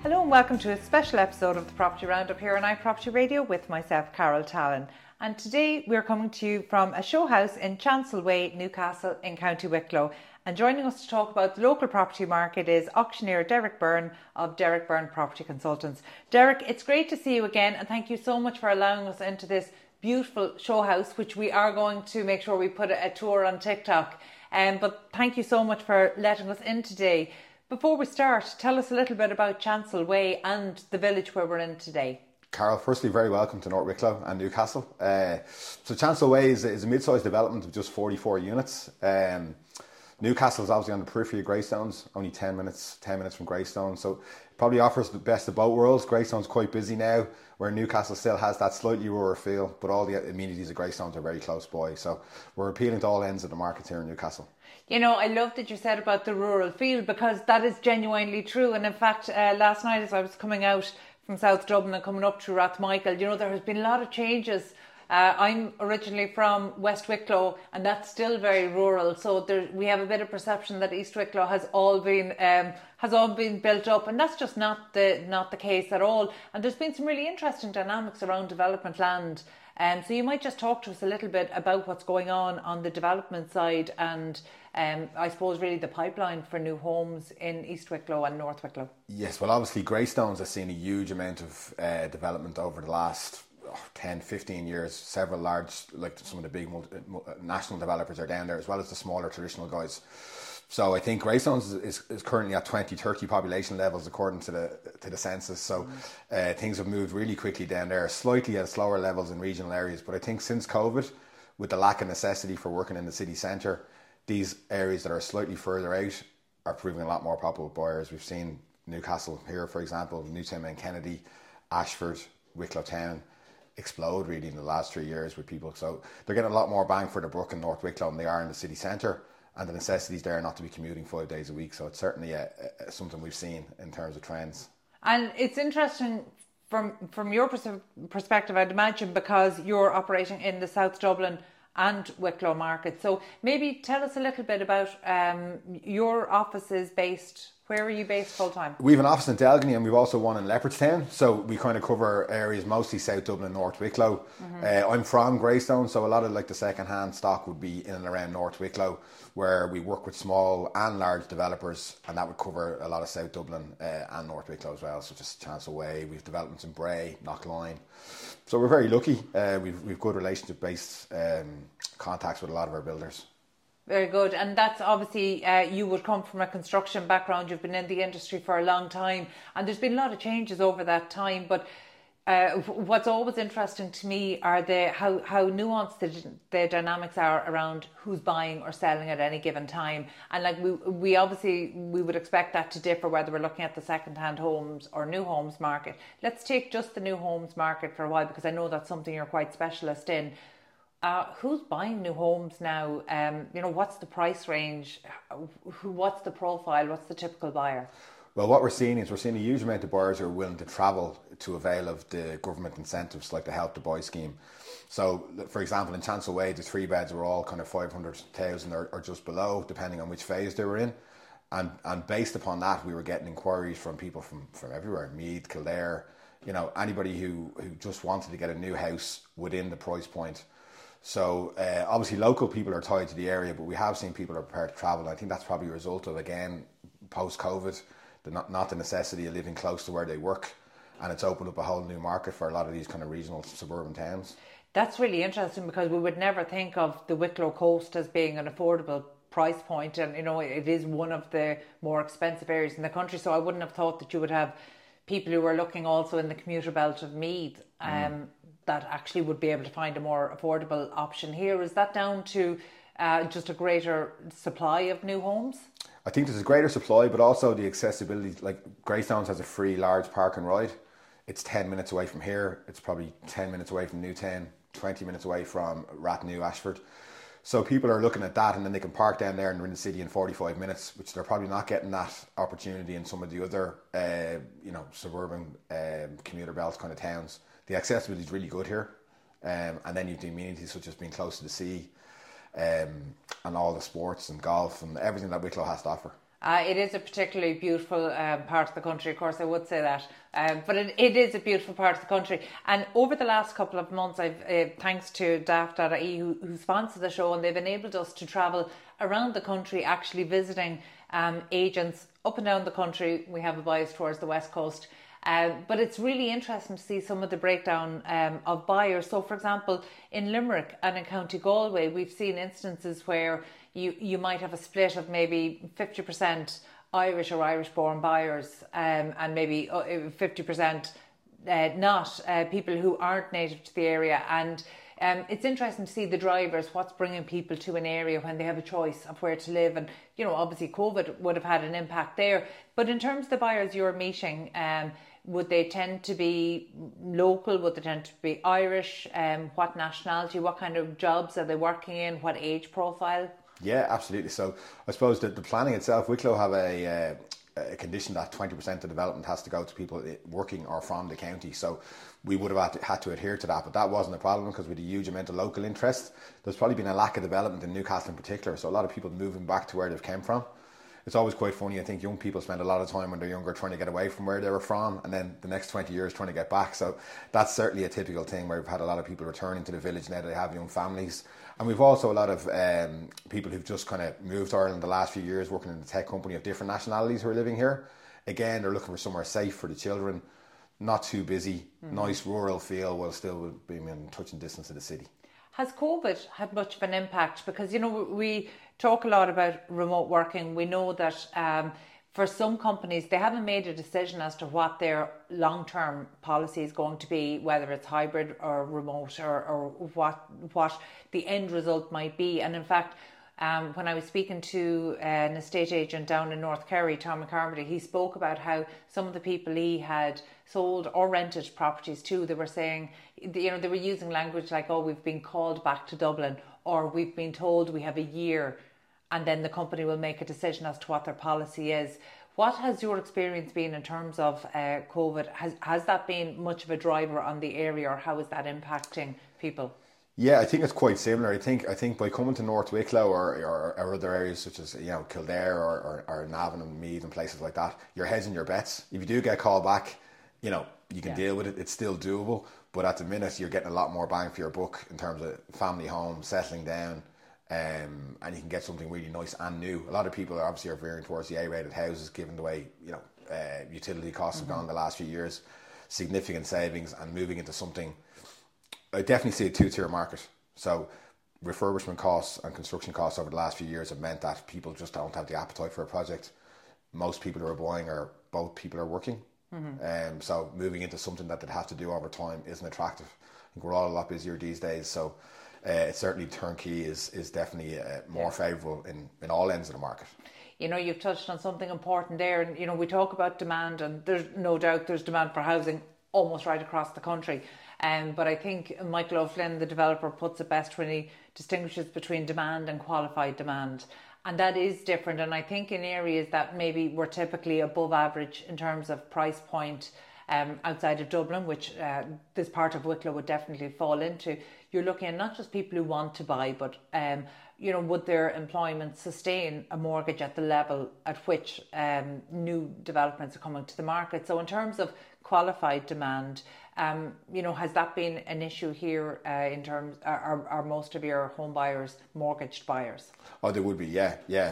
Hello and welcome to a special episode of the Property Roundup here on iProperty Radio with myself, Carol Tallon. And today we're coming to you from a show house in Chancel Way, Newcastle in County Wicklow. And joining us to talk about the local property market is auctioneer Derek Byrne of Derek Byrne Property Consultants. Derek, it's great to see you again and thank you so much for allowing us into this beautiful show house, which we are going to make sure we put a tour on TikTok. But thank you so much for letting us in today. Before we start, tell us a little bit about Chancel Way and the village where we're in today. Carol, firstly, very welcome to North Wicklow and Newcastle. So Chancel Way is a mid-sized development of just 44 units. Newcastle is obviously on the periphery of Greystones, only 10 minutes from Greystone. So it probably offers the best of both worlds. Greystone's quite busy now, where Newcastle still has that slightly rural feel, but all the amenities of Greystones are very close by. So we're appealing to all ends of the market here in Newcastle. You know, I love that you said about the rural feel because that is genuinely true. And in fact, last night as I was coming out from South Dublin and coming up through Rathmichael, you know, there has been a lot of changes. I'm originally from West Wicklow and that's still very rural. So we have a bit of perception that East Wicklow has all been built up, and that's just not the case at all. And there's been some really interesting dynamics around development land. So you might just talk to us a little bit about what's going on the development side and I suppose really the pipeline for new homes in East Wicklow and North Wicklow. Yes, well obviously Greystones has seen a huge amount of development over the last 10, 15 years. Several large, like some of the big national developers are down there, as well as the smaller traditional guys. So I think Greystones is currently at 2030 population levels according to the census. So things have moved really quickly down there, slightly at slower levels in regional areas. But I think since COVID, with the lack of necessity for working in the city centre, these areas that are slightly further out are proving a lot more popular with buyers. We've seen Newcastle here, for example, Newtown and Kennedy, Ashford, Wicklow Town explode really in the last 3 years with people. So they're getting a lot more bang for the buck in North Wicklow than they are in the city centre. And the necessities there not to be commuting 5 days a week. So it's certainly something we've seen in terms of trends. And it's interesting from your perspective, I'd imagine, because you're operating in the South Dublin and Wicklow market. So maybe tell us a little bit about your office is based. Where are you based full time? We have an office in Delgany and we've also one in Leopardstown. So we kind of cover areas mostly South Dublin and North Wicklow. I'm from Greystone, so a lot of like the second-hand stock would be in and around North Wicklow, where we work with small and large developers, and that would cover a lot of South Dublin and North Wicklow as well. So just Chancel Way, we've developments in Bray, Knockline. So we're very lucky. We've good relationship-based contacts with a lot of our builders. Very good. And that's obviously, you would come from a construction background. You've been in the industry for a long time and there's been a lot of changes over that time. But what's always interesting to me are how nuanced the dynamics are around who's buying or selling at any given time. And like we obviously, we would expect that to differ whether we're looking at the second-hand homes or new homes market. Let's take just the new homes market for a while because I know that's something you're quite specialist in. Who's buying new homes now? You know, what's the price range? What's the profile? What's the typical buyer? Well, what we're seeing is a huge amount of buyers who are willing to travel to avail of the government incentives like the Help to Buy scheme. So, for example, in Chancel Way, the 3 beds were all kind of 500,000 or just below, depending on which phase they were in. And based upon that, we were getting inquiries from people from everywhere, Meath, Kildare, you know, anybody who just wanted to get a new house within the price point. So obviously local people are tied to the area, but we have seen people are prepared to travel. I think that's probably a result of, again, post-COVID, not the necessity of living close to where they work. And it's opened up a whole new market for a lot of these kind of regional suburban towns. That's really interesting because we would never think of the Wicklow coast as being an affordable price point. And, you know, it is one of the more expensive areas in the country. So I wouldn't have thought that you would have people who were looking also in the commuter belt of Meath that actually would be able to find a more affordable option here. Is that down to just a greater supply of new homes? I think there's a greater supply, but also the accessibility. Like Greystones has a free large park and ride. It's 10 minutes away from here. It's probably 10 minutes away from Newtown, 20 minutes away from Rathnew, Ashford. So people are looking at that and then they can park down there and they're in the city in 45 minutes, which they're probably not getting that opportunity in some of the other, suburban commuter belt kind of towns. The accessibility is really good here. And then you have the amenities such as being close to the sea and all the sports and golf and everything that Wicklow has to offer. It is a particularly beautiful part of the country, of course, I would say that. But it is a beautiful part of the country. And over the last couple of months, I've thanks to Daft.ie who sponsored the show, and they've enabled us to travel around the country, actually visiting agents up and down the country. We have a bias towards the West Coast. But it's really interesting to see some of the breakdown of buyers. So, for example, in Limerick and in County Galway, we've seen instances where you might have a split of maybe 50% Irish or Irish-born buyers and maybe 50% not, people who aren't native to the area. And it's interesting to see the drivers, what's bringing people to an area when they have a choice of where to live. And, you know, obviously COVID would have had an impact there. But in terms of the buyers you're meeting, would they tend to be local? Would they tend to be Irish? What nationality? What kind of jobs are they working in? What age profile? Yeah, absolutely. So I suppose that the planning itself, Wicklow have a condition that 20% of development has to go to people working or from the county. So we would have had to adhere to that, but that wasn't a problem because we had a huge amount of local interest. There's probably been a lack of development in Newcastle in particular, so a lot of people moving back to where they've come from. It's always quite funny. I think young people spend a lot of time when they're younger trying to get away from where they were from, and then the next 20 years trying to get back. So that's certainly a typical thing where we've had a lot of people returning to the village now that they have young families. And we've also a lot of people who've just kind of moved to Ireland the last few years, working in a tech company of different nationalities who are living here. Again, they're looking for somewhere safe for the children, not too busy, nice rural feel, while still being in touching distance of the city. Has COVID had much of an impact? Because, you know, we talk a lot about remote working. We know that for some companies, they haven't made a decision as to what their long-term policy is going to be, whether it's hybrid or remote or what the end result might be. And in fact, when I was speaking to an estate agent down in North Kerry, Tom McCarmody, he spoke about how some of the people he had sold or rented properties to, they were saying, you know, they were using language like, oh, we've been called back to Dublin, or we've been told we have a year, and then the company will make a decision as to what their policy is. What has your experience been in terms of COVID? Has that been much of a driver on the area, or how is that impacting people? Yeah, I think it's quite similar. I think by coming to North Wicklow or other areas such as, you know, Kildare or Navan and Meath and places like that, you're hedging your bets. If you do get called back, you know, you can deal with it. It's still doable. But at the minute, you're getting a lot more bang for your buck in terms of family home, settling down, and you can get something really nice and new. A lot of people are veering towards the A-rated houses, given the way, you know, utility costs have gone the last few years, significant savings, and moving into something. I definitely see a two-tier market. So refurbishment costs and construction costs over the last few years have meant that people just don't have the appetite for a project. Most people who are buying are both people are working. So moving into something that they'd have to do over time isn't attractive. I think we're all a lot busier these days. So certainly turnkey is definitely more favourable in all ends of the market. You know, you've touched on something important there. And, you know, we talk about demand, and there's no doubt there's demand for housing almost right across the country. But I think Michael O'Flynn, the developer, puts it best when he distinguishes between demand and qualified demand. And that is different. And I think in areas that maybe were typically above average in terms of price point outside of Dublin, which this part of Wicklow would definitely fall into, you're looking at not just people who want to buy, but you know, would their employment sustain a mortgage at the level at which new developments are coming to the market. So in terms of qualified demand, you know, has that been an issue here in terms, are most of your home buyers mortgaged buyers? Oh, they would be, yeah.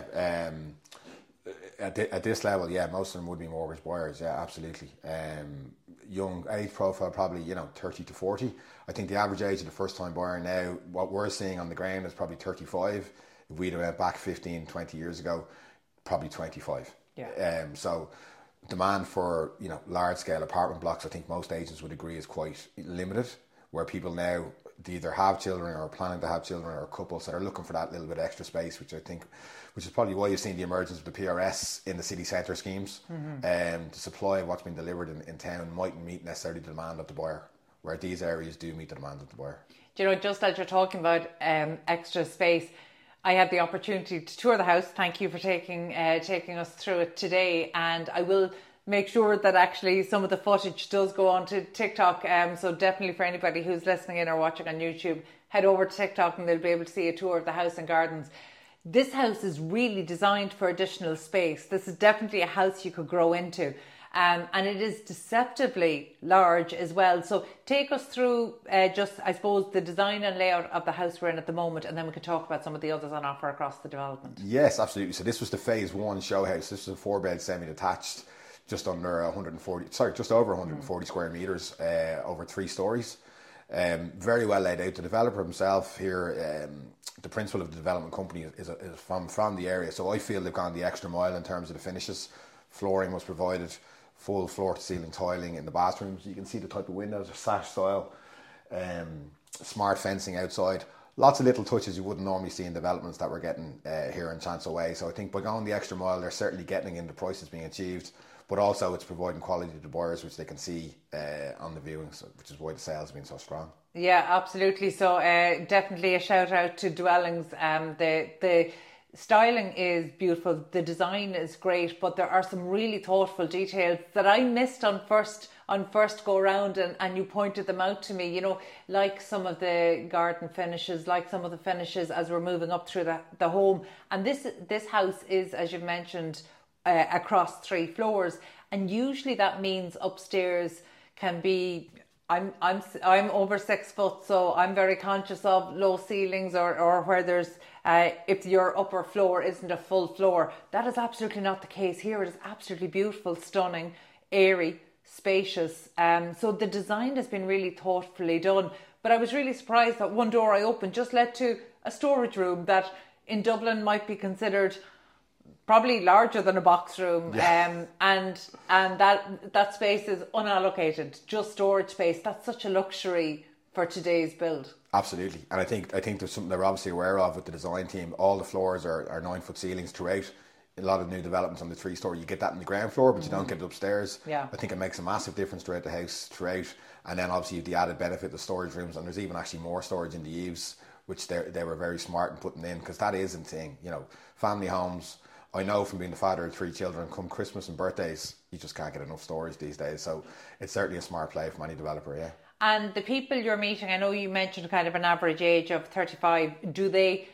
At this level, yeah, most of them would be mortgage buyers, yeah, absolutely. Young age profile, probably, you know, 30 to 40. I think the average age of the first time buyer now, what we're seeing on the ground is probably 35. If we'd have went back 15, 20 years ago, probably 25. Yeah. So demand for, you know, large scale apartment blocks, I think most agents would agree, is quite limited, where people now either have children or are planning to have children, or couples that are looking for that little bit of extra space, which is probably why you've seen the emergence of the PRS in the city centre schemes. The supply of what's been delivered in town mightn't meet necessarily the demand of the buyer, where these areas do meet the demand of the buyer. Do you know, just as you're talking about extra space, I had the opportunity to tour the house. Thank you for taking us through it today, and I will make sure that actually some of the footage does go on to TikTok. So definitely for anybody who's listening in or watching on YouTube, head over to TikTok and they'll be able to see a tour of the house and gardens. this house is really designed for additional space. This is definitely a house you could grow into. And it is deceptively large as well. So take us through just, I suppose, the design and layout of the house we're in at the moment, and then we can talk about some of the others on offer across the development. Yes, absolutely. So this was the phase 1 show house. This was a 4-bed semi-detached, just over 140 square metres, over 3 stories. Very well laid out. The developer himself here, the principal of the development company is from the area. So I feel they've gone the extra mile in terms of the finishes. Flooring was provided, full floor-to-ceiling tiling in the bathrooms. You can see the type of windows, sash style, smart fencing outside. Lots of little touches you wouldn't normally see in developments that we're getting here in Chancel Way. So I think by going the extra mile, they're certainly getting in the prices being achieved, but also it's providing quality to the buyers, which they can see on the viewings, which is why the sales have been so strong. Yeah, absolutely. So definitely a shout out to Dwellings. The styling is beautiful, the design is great, but there are some really thoughtful details that I missed on first go round, and you pointed them out to me, you know, like some of the garden finishes, like some of the finishes as we're moving up through the home. And this house is, as you've mentioned, across 3 floors, and usually that means upstairs can be, I'm over 6 foot, so I'm very conscious of low ceilings or where there's if your upper floor isn't a full floor. That is absolutely not the case here. It is absolutely beautiful, stunning, airy, spacious. So the design has been really thoughtfully done. But I was really surprised that one door I opened just led to a storage room that in Dublin might be considered probably larger than a box room. Yeah. And that space is unallocated, just storage space. That's such a luxury for today's build. Absolutely. And I think there's something they're obviously aware of with the design team. All the floors are 9-foot ceilings throughout. A lot of new developments on the 3-story, you get that in the ground floor, but you don't get it upstairs. Yeah. I think it makes a massive difference throughout the house, and then obviously you have the added benefit of storage rooms, and there's even actually more storage in the eaves, which they were very smart in putting in, because that is a thing, you know, family homes. I know from being the father of 3 children, come Christmas and birthdays, you just can't get enough storage these days. So it's certainly a smart play from any developer, yeah. And the people you're meeting, I know you mentioned kind of an average age of 35. Do they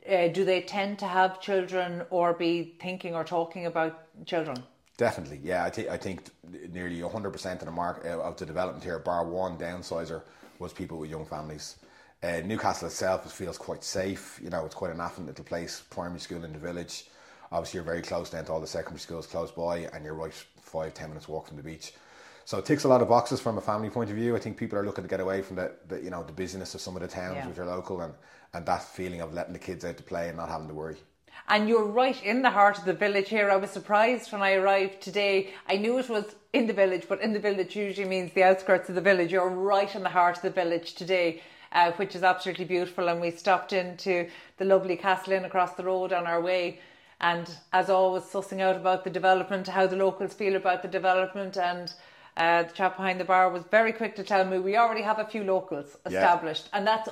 tend to have children or be thinking or talking about children? Definitely, yeah. I think nearly 100% of the market of the development here, bar one downsizer, was people with young families. Newcastle itself feels quite safe. You know, it's quite an affluent little place. Primary school in the village. Obviously, you're very close then to all the secondary schools close by, and you're right 5-10 minutes walk from the beach. So it ticks a lot of boxes from a family point of view. I think people are looking to get away from the busyness of some of the towns which are local, and that feeling of letting the kids out to play and not having to worry. And you're right in the heart of the village here. I was surprised when I arrived today. I knew it was in the village, but in the village usually means the outskirts of the village. You're right in the heart of the village today, which is absolutely beautiful. And we stopped into the lovely Castle Inn across the road on our way. And as always, sussing out about the development, how the locals feel about the development. And the chap behind the bar was very quick to tell me we already have a few locals established. And that's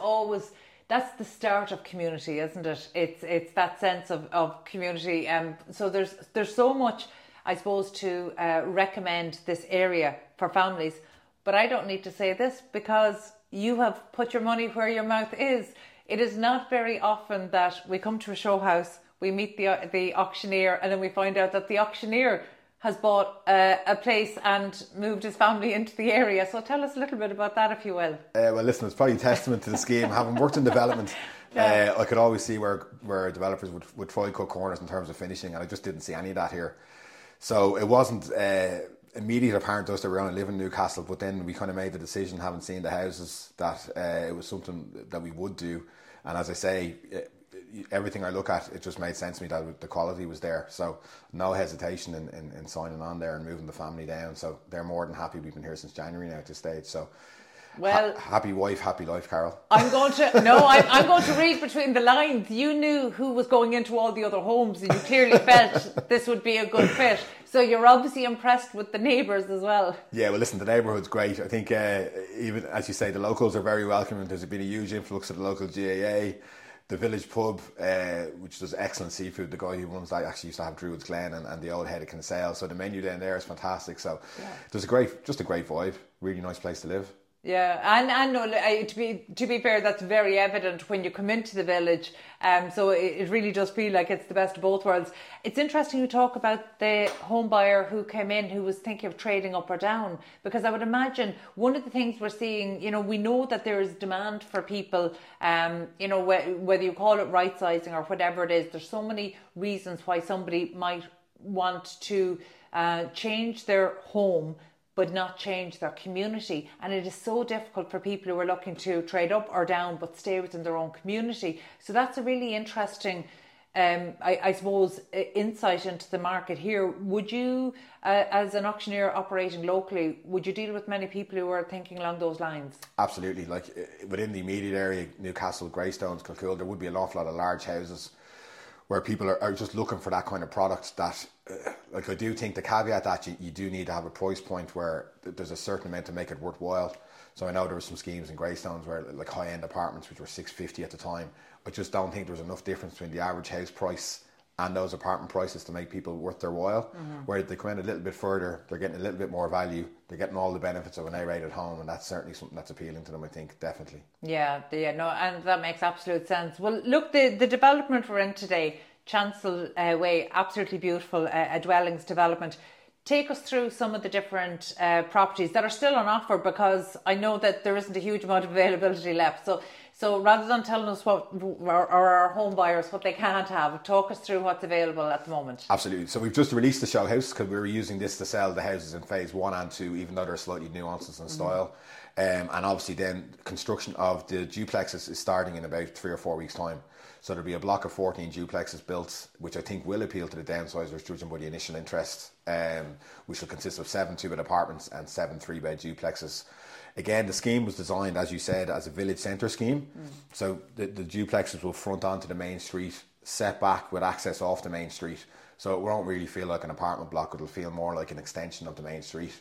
the start of community, isn't it? It's that sense of community. So there's so much, I suppose, to recommend this area for families. But I don't need to say this because you have put your money where your mouth is. It is not very often that we come to a show house, we meet the auctioneer, and then we find out that the auctioneer has bought a place and moved his family into the area. So tell us a little bit about that, if you will. Well, listen, it's probably a testament to the scheme. Having worked in development, I could always see where developers would try cut corners in terms of finishing, and I just didn't see any of that here. So it wasn't immediate apparent to us that we were going to live in Newcastle, but then we kind of made the decision, having seen the houses, that it was something that we would do. And as I say, everything I look at, it just made sense to me that the quality was there. So no hesitation in signing on there and moving the family down. So they're more than happy. We've been here since January now at this stage. So well, happy wife, happy life, Carol. I'm going to read between the lines. You knew who was going into all the other homes, and you clearly felt this would be a good fit. So you're obviously impressed with the neighbours as well. Yeah, well, listen, the neighbourhood's great. I think even as you say, the locals are very welcoming. There's been a huge influx of the local GAA. The village pub, which does excellent seafood. The guy who runs that actually used to have Druids Glen and the old head of Kinsale. So the menu down there is fantastic. So there's just a great vibe. Really nice place to live. Yeah, and no, to be fair, that's very evident when you come into the village. So it really does feel like it's the best of both worlds. It's interesting you talk about the home buyer who came in who was thinking of trading up or down, because I would imagine one of the things we're seeing, we know that there is demand for people, whether you call it right sizing or whatever it is. There's so many reasons why somebody might want to change their home but not change their community. And it is so difficult for people who are looking to trade up or down but stay within their own community. So that's a really interesting, I suppose, insight into the market here. Would you, as an auctioneer operating locally, would you deal with many people who are thinking along those lines? Absolutely. Like within the immediate area, Newcastle, Greystones, Kilcoole, there would be an awful lot of large houses where people are just looking for that kind of product that, like I do think the caveat that you do need to have a price point where there's a certain amount to make it worthwhile. So I know there were some schemes in Greystones where like high-end apartments which were $650 at the time. I just don't think there was enough difference between the average house price and those apartment prices to make people worth their while. Where they come in a little bit further, they're getting a little bit more value, they're getting all the benefits of an A-rated home, and that's certainly something that's appealing to them, I think, definitely. Yeah, no, and that makes absolute sense. Well, look, the development we're in today, Chancel Way, absolutely beautiful, a dwellings development. Take us through some of the different properties that are still on offer, because I know that there isn't a huge amount of availability left. So rather than telling us what our home buyers what they can't have, talk us through what's available at the moment. Absolutely. So we've just released the show house because we were using this to sell the houses in phase 1 and 2, even though there are slightly nuances in style. And obviously then construction of the duplexes is starting in about 3 or 4 weeks' time. So there'll be a block of 14 duplexes built, which I think will appeal to the downsizers, judging by the initial interest, which will consist of 7 2-bed apartments and 7 3-bed duplexes. Again, the scheme was designed, as you said, as a village centre scheme. So the duplexes will front onto the main street, set back with access off the main street. So it won't really feel like an apartment block. It'll feel more like an extension of the main street.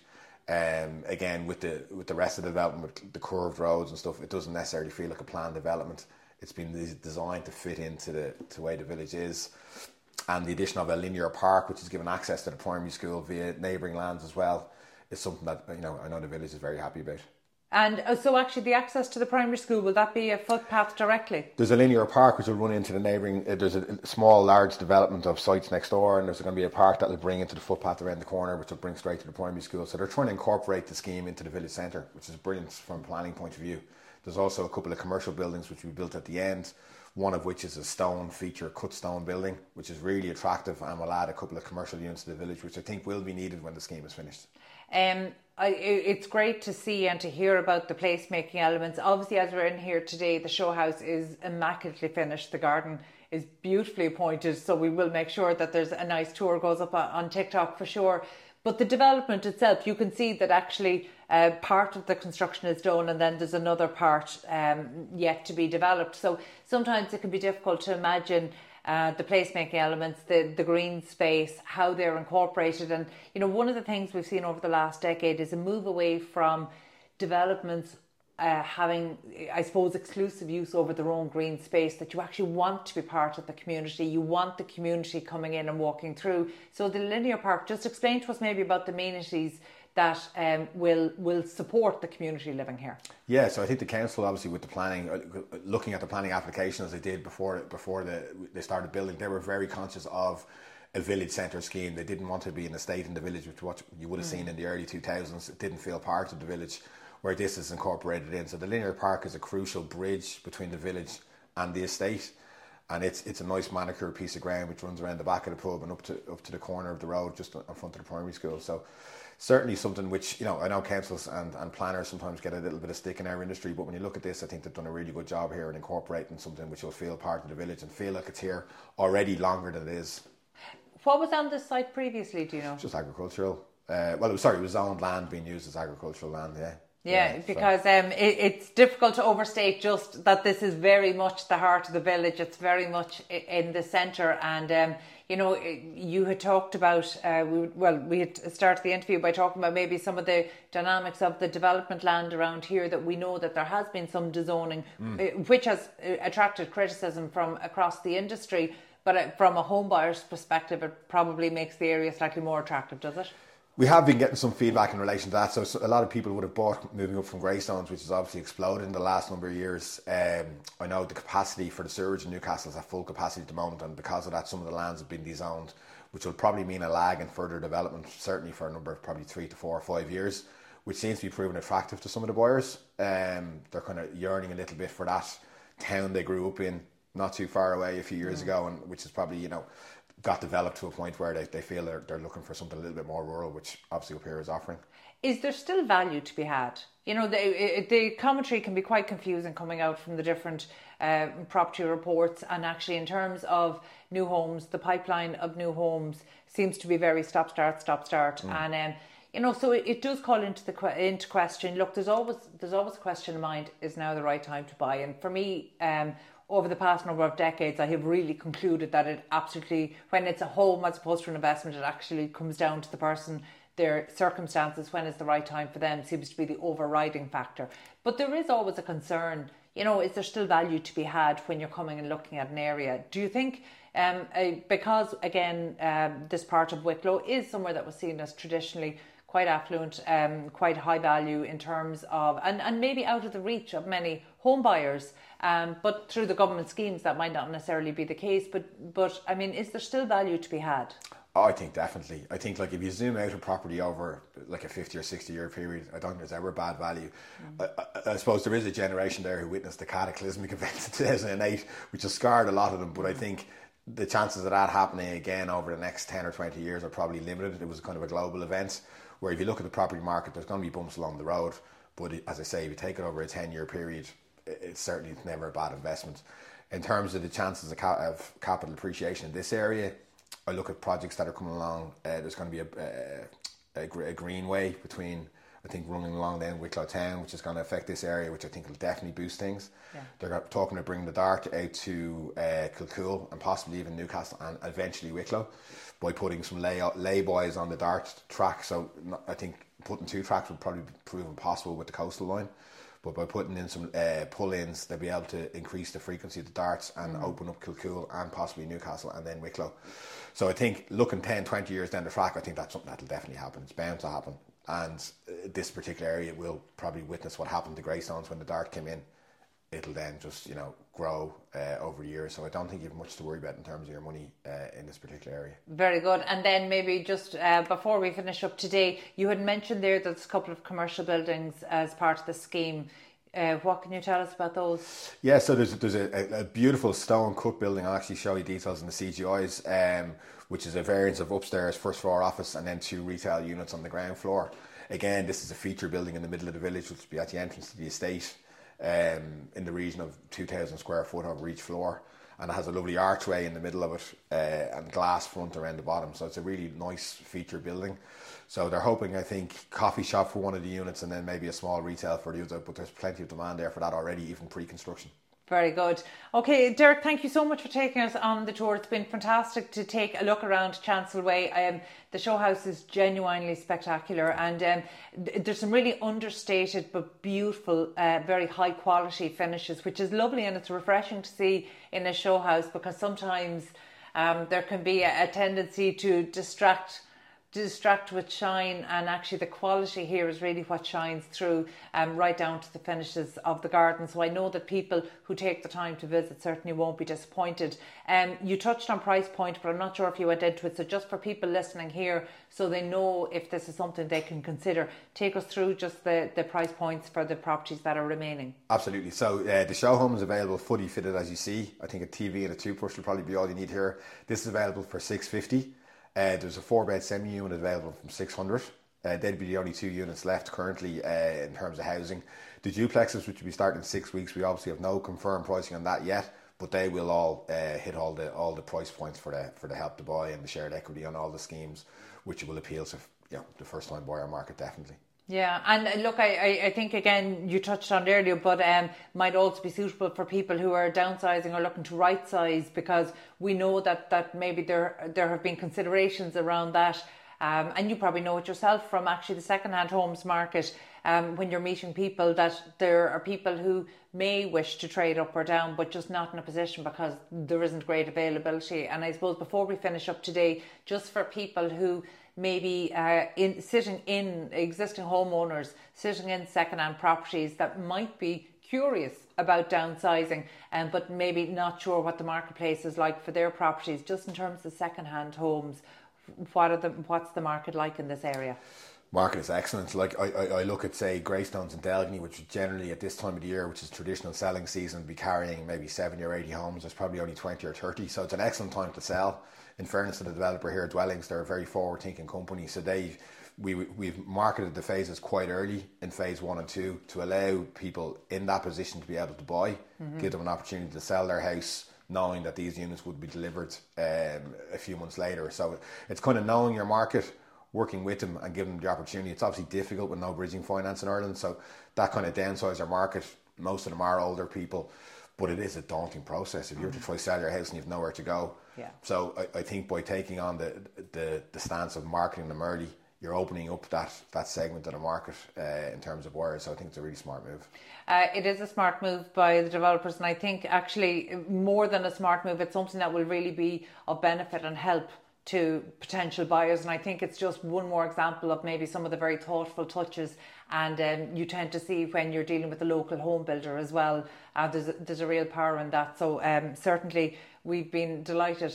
Again, with the rest of the development, with the curved roads and stuff, it doesn't necessarily feel like a planned development. It's been designed to fit into the way the village is. And the addition of a linear park, which is given access to the primary school via neighbouring lands as well, is something that I know the village is very happy about. And so actually the access to the primary school, will that be a footpath directly? There's a linear park which will run into the neighbouring, there's a small large development of sites next door, and there's going to be a park that will bring into the footpath around the corner, which will bring straight to the primary school. So they're trying to incorporate the scheme into the village centre, which is brilliant from a planning point of view. There's also a couple of commercial buildings which we built at the end, one of which is a stone feature cut stone building, which is really attractive, and will add a couple of commercial units to the village, which I think will be needed when the scheme is finished. It's great to see and to hear about the placemaking elements. Obviously, as we're in here today, the show house is immaculately finished. The garden is beautifully appointed, so we will make sure that there's a nice tour goes up on TikTok for sure. But the development itself, you can see that actually part of the construction is done, and then there's another part yet to be developed. So sometimes it can be difficult to imagine the placemaking elements, the green space, how they're incorporated. And, one of the things we've seen over the last decade is a move away from developments having, I suppose, exclusive use over their own green space, that you actually want to be part of the community. You want the community coming in and walking through. So the linear park, just explain to us maybe about the amenities that will support the community living here. Yeah, so I think the council, obviously, with the planning, looking at the planning application as they did before they started building, they were very conscious of a village centre scheme. They didn't want to be an estate in the village, which what you would have seen in the early 2000s. It didn't feel part of the village, where this is incorporated in. So the linear park is a crucial bridge between the village and the estate. And it's a nice manicured piece of ground which runs around the back of the pub and up to the corner of the road, just in front of the primary school. So certainly something which, I know councils and planners sometimes get a little bit of stick in our industry, but when you look at this, I think they've done a really good job here in incorporating something which will feel part of the village and feel like it's here already longer than it is. What was on this site previously, do you know? Just agricultural. It was owned land being used as agricultural land, yeah. Yeah, because it's difficult to overstate just that this is very much the heart of the village. It's very much in the centre, and you had talked about we had started the interview by talking about maybe some of the dynamics of the development land around here, that we know that there has been some dezoning, which has attracted criticism from across the industry. But from a home buyer's perspective, it probably makes the area slightly more attractive, does it? We have been getting some feedback in relation to that. So a lot of people would have bought moving up from Greystones, which has obviously exploded in the last number of years. I know the capacity for the sewerage in Newcastle is at full capacity at the moment, and because of that, some of the lands have been dezoned, which will probably mean a lag in further development, certainly for a number of probably 3 to 4 or 5 years, which seems to be proving attractive to some of the buyers. They're kind of yearning a little bit for that town they grew up in, not too far away a few years ago, and which is probably, got developed to a point where they feel they're looking for something a little bit more rural, which obviously up here is offering. Is there still value to be had? The commentary can be quite confusing coming out from the different property reports, and actually in terms of new homes, the pipeline of new homes seems to be very stop start, and so it does call into question. Look, there's always a question in mind: is now the right time to buy? And for me, over the past number of decades, I have really concluded that it absolutely, when it's a home as opposed to an investment, it actually comes down to the person, their circumstances, when is the right time for them, seems to be the overriding factor. But there is always a concern, is there still value to be had when you're coming and looking at an area? Do you think, because again, this part of Wicklow is somewhere that was seen as traditionally quite affluent, quite high value in terms of, and maybe out of the reach of many home buyers, but through the government schemes that might not necessarily be the case. But I mean, is there still value to be had? Oh, I think definitely. I think if you zoom out a property over like a 50 or 60 year period, I don't think there's ever bad value. I suppose there is a generation there who witnessed the cataclysmic events of 2008, which has scarred a lot of them. But I think the chances of that happening again over the next 10 or 20 years are probably limited. It was kind of a global event where if you look at the property market, there's going to be bumps along the road. But as I say, if you take it over a 10-year period, it's never a bad investment. In terms of the chances of capital appreciation in this area, I look at projects that are coming along. There's going to be a greenway between, I think, running along then Wicklow Town, which is going to affect this area, which I think will definitely boost things. Yeah. They're talking about bringing the Dart out to Kilcool and possibly even Newcastle and eventually Wicklow by putting some lay-bys on the Dart track. So I think putting 2 tracks would probably prove impossible with the coastal line. But by putting in some pull-ins, they'll be able to increase the frequency of the darts and open up Kilcool and possibly Newcastle and then Wicklow. So I think looking 10, 20 years down the track, I think that's something that'll definitely happen. It's bound to happen. And this particular area will probably witness what happened to Greystones when the dart came in. It'll then just, grow over years. So I don't think you have much to worry about in terms of your money in this particular area. Very good. And then maybe just before we finish up today, you had mentioned there that there's a couple of commercial buildings as part of the scheme. What can you tell us about those? Yeah, so there's a beautiful stone cut building. I'll actually show you details in the CGIs, which is a variance of upstairs, first floor office, and then 2 retail units on the ground floor. Again, this is a feature building in the middle of the village, which will be at the entrance to the estate, in the region of 2,000 square foot over each floor. And it has a lovely archway in the middle of it and glass front around the bottom. So it's a really nice feature building. So they're hoping, I think, coffee shop for one of the units and then maybe a small retail for the other. But there's plenty of demand there for that already, even pre-construction. Very good. Okay, Derek, thank you so much for taking us on the tour. It's been fantastic to take a look around Chancel Way. The show house is genuinely spectacular, and there's some really understated but beautiful, very high quality finishes, which is lovely, and it's refreshing to see in a show house, because sometimes there can be a tendency to distract with shine, and actually the quality here is really what shines through, right down to the finishes of the garden. So I know that people who take the time to visit certainly won't be disappointed. You touched on price point, but I'm not sure if you went into it. So just for people listening here, so they know if this is something they can consider, take us through just the price points for the properties that are remaining. Absolutely. So the show home is available fully fitted, as you see. I think a TV and a toothbrush will probably be all you need here. This is available for $650. There's a 4-bed semi-unit available from $600. They'd be the only 2 units left currently in terms of housing. The duplexes, which will be starting in 6 weeks, we obviously have no confirmed pricing on that yet, but they will all hit all the price points for the help to buy and the shared equity on all the schemes, which will appeal to the first-time buyer market definitely. Yeah, and look, I think, again, you touched on it earlier, but might also be suitable for people who are downsizing or looking to right size, because we know that maybe there have been considerations around that. And you probably know it yourself from actually the second-hand homes market. when you're meeting people, that there are people who may wish to trade up or down, but just not in a position because there isn't great availability. And I suppose before we finish up today, just for people who maybe sitting in existing homeowners, sitting in second-hand properties that might be curious about downsizing, but maybe not sure what the marketplace is like for their properties, just in terms of second-hand homes, what's the market like in this area? Market is excellent. Like I look at, say, Greystones and Delgany, which generally at this time of the year, which is traditional selling season, would be carrying maybe 70 or 80 homes. There's probably only 20 or 30, so it's an excellent time to sell. In fairness to the developer here, Dwellings, they're a very forward-thinking company, so we've marketed the phases quite early in phase 1 and 2 to allow people in that position to be able to buy, give them an opportunity to sell their house, knowing that these units would be delivered a few months later. So it's kind of knowing your market, working with them and giving them the opportunity. It's obviously difficult with no bridging finance in Ireland, so that kind of downsize our market. Most of them are older people, but it is a daunting process if you were to try to sell your house and you've nowhere to go. Yeah. So I think by taking on the stance of marketing them early, you're opening up that segment of the market in terms of buyers. So I think it's a really smart move. It is a smart move by the developers, and I think actually more than a smart move, it's something that will really be of benefit and help to potential buyers. And I think it's just one more example of maybe some of the very thoughtful touches, and you tend to see when you're dealing with a local home builder as well, there's a real power in that. So certainly we've been delighted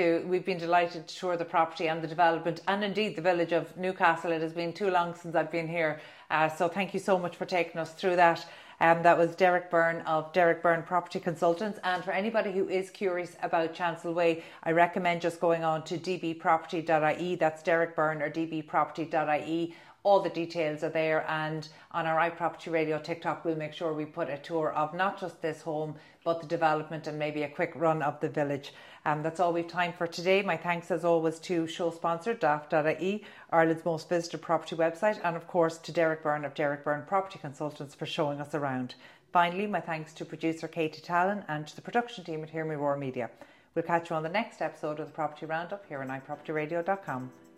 to tour the property and the development, and indeed the village of Newcastle. It has been too long since I've been here, so thank you so much for taking us through that. That was Derek Byrne of Derek Byrne Property Consultants. And for anybody who is curious about Chancel Way, I recommend just going on to dbproperty.ie. That's Derek Byrne or dbproperty.ie. All the details are there, and on our iProperty Radio TikTok we'll make sure we put a tour of not just this home but the development and maybe a quick run of the village. That's all we've time for today. My thanks as always to show sponsor daft.ie, Ireland's most visited property website, and of course to Derek Byrne of Derek Byrne Property Consultants for showing us around. Finally, my thanks to producer Katie Tallon and to the production team at Hear Me Roar Media. We'll catch you on the next episode of the Property Roundup here on iPropertyRadio.com.